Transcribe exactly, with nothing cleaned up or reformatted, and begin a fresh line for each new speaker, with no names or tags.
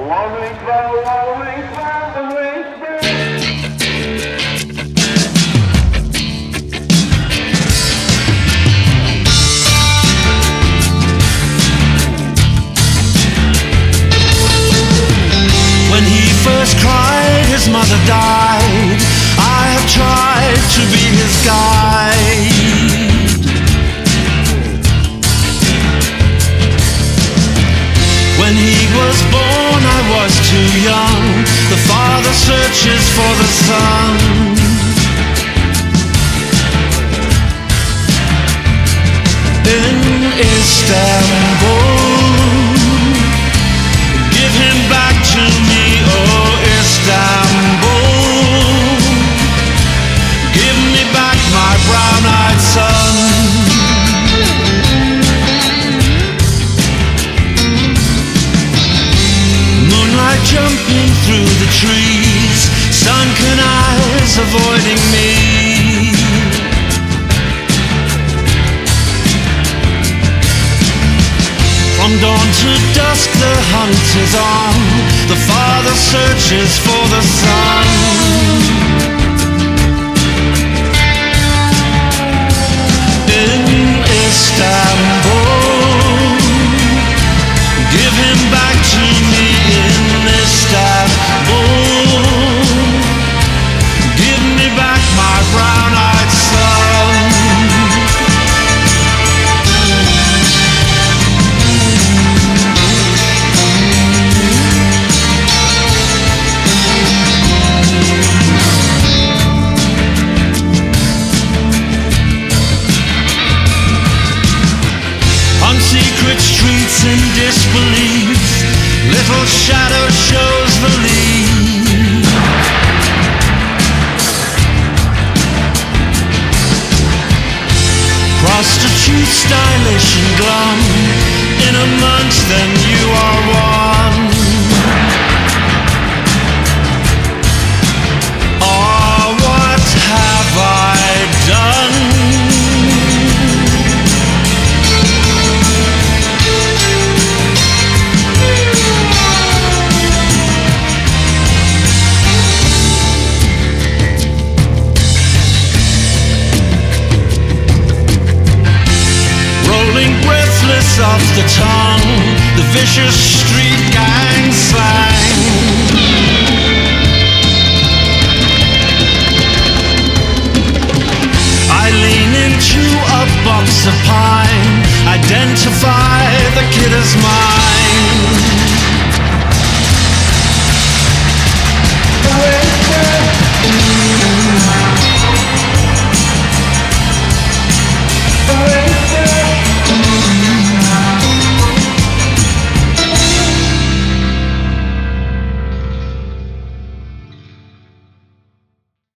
Died. I have tried to be his guide. When he was born, I was too young. The father searches for the son. In Istanbul, give him back to me, oh Istanbul. My brown-eyed son. Moonlight jumping through the trees, sunken eyes avoiding me. From dawn to dusk the hunt is on. The father searches for the son. Istanbul, give him back to me in Istanbul. Give me back my brown-eyed son. Secret streets in disbelief, little shadow shows the lead. Prostitute, stylish and glum, in amongst them you are one. Oh, what have I done? Off the tongue, the vicious